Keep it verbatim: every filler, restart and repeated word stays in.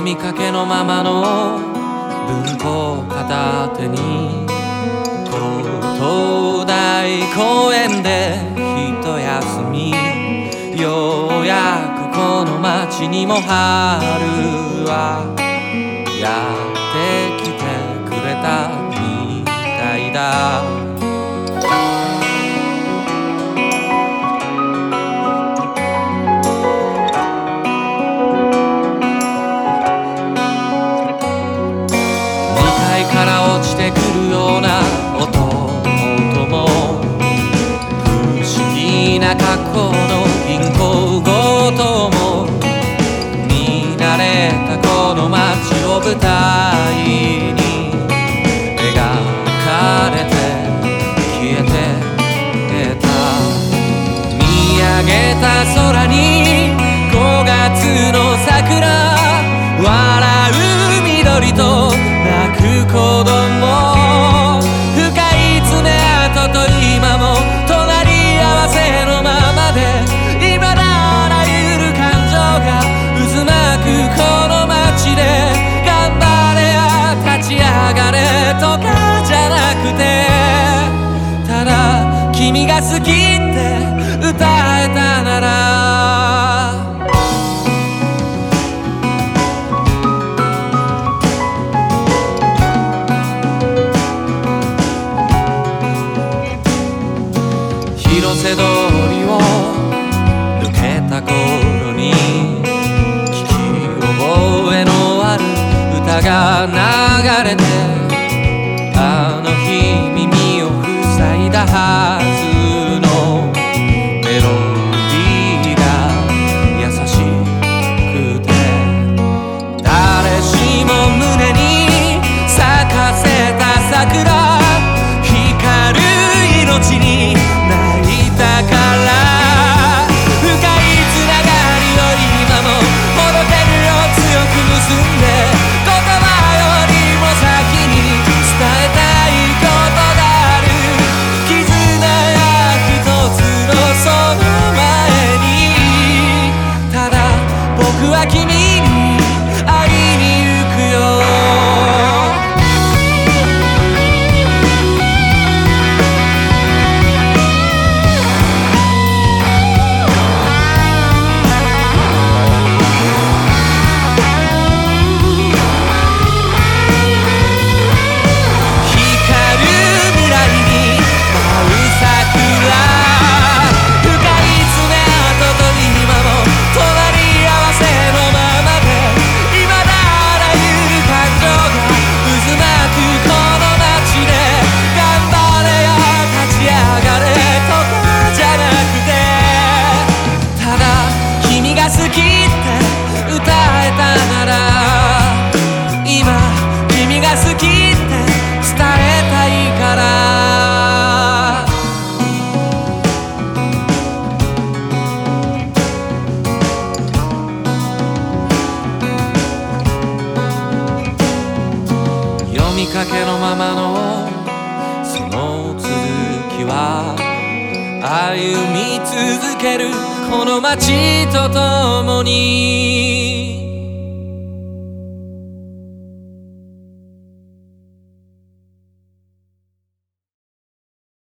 みかけのままの文庫片手に東大公園で一休み、ようやくこの街にも春はやってきてくれたみたいだ。から落ちてくるような音も不思議な格好の銀行強盗も見慣れたこの街を舞台に描かれて消えてた。見上げた空にごがつの桜、笑う緑と泣く子供、深い爪痕と今も隣り合わせのままで、未だあらゆる感情が渦巻くこの街で、頑張れや立ち上がれとかじゃなくて、ただ君が好きって歌えたなら広瀬通りを抜けた頃に聞き覚えのある歌が流れて、あの日耳を塞いだはずのメロディーが優しくて、誰しも胸に咲かせた桜、光る命にだから深いつながりを今もほどけるよ強く結んで、言葉よりも先に伝えたいことがある。絆や一つのその前に、ただ僕は君に会いに行くよ。好きって歌えたなら、今君が好きって伝えたいから。読みかけのままのその続きは歩み続けるこの街とともに。